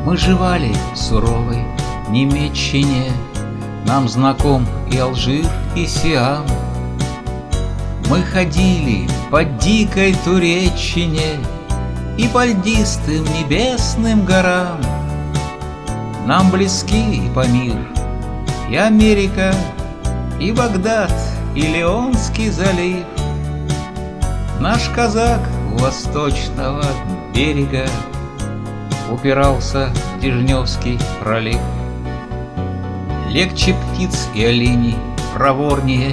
Мы жевали в суровой Немеччине, нам знаком и Алжир, и Сиам. Мы ходили по дикой Туреччине и по льдистым небесным горам. Нам близки и Памир, и Америка, и Багдад, и Леонский залив. Наш казак у восточного берега упирался в Дежневский пролив. Легче птиц и оленей, проворнее,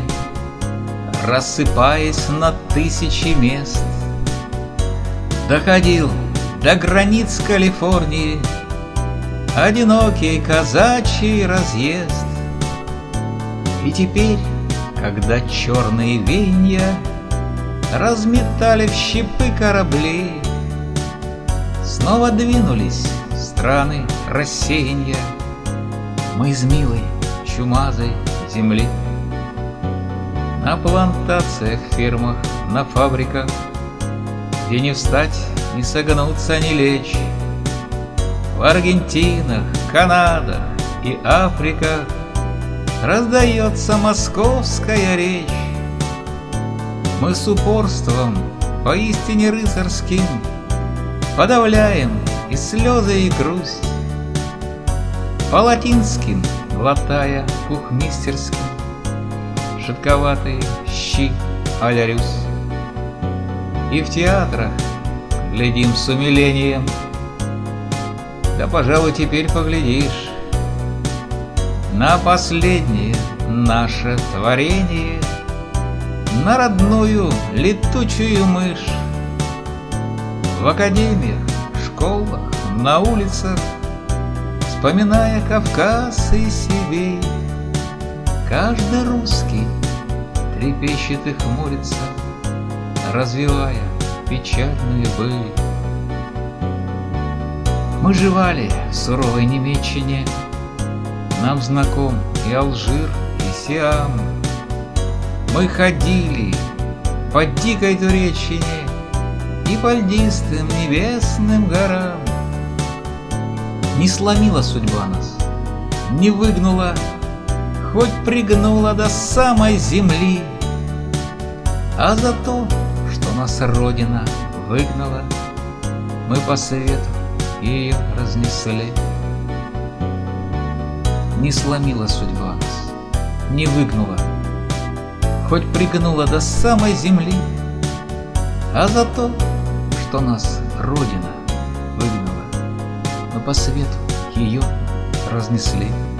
рассыпаясь на тысячи мест, доходил до границ Калифорнии одинокий казачий разъезд. И теперь, когда черные веяния разметали в щепы корабли, снова двинулись в страны рассеяния мы из милой чумазой земли. На плантациях, фермах, на фабриках, где не встать, не согнуться, не лечь, в Аргентинах, Канадах и Африках раздается московская речь. Мы с упорством поистине рыцарским подавляем и слезы, и грусть, по-латинским глотая кухмистерским жидковатые щи а-ля Рюс. И в театрах глядим с умилением, да, пожалуй, теперь поглядишь на последнее наше творение, на родную летучую мышь. В академиях, школах, на улицах, вспоминая Кавказ и Сибирь, каждый русский трепещет и хмурится, развивая печальную быль. Мы жевали в суровой Немеччине, нам знаком и Алжир, и Сиам. Мы ходили по дикой Туреччине и по льдистым небесным горам. Не сломила судьба нас, не выгнула, хоть пригнула до самой земли. А за то, что нас Родина выгнала, мы по свету ее разнесли. Не сломила судьба нас, не выгнула, хоть пригнула до самой земли. А за то, что нас Родина выгнала, мы по свету ее разнесли.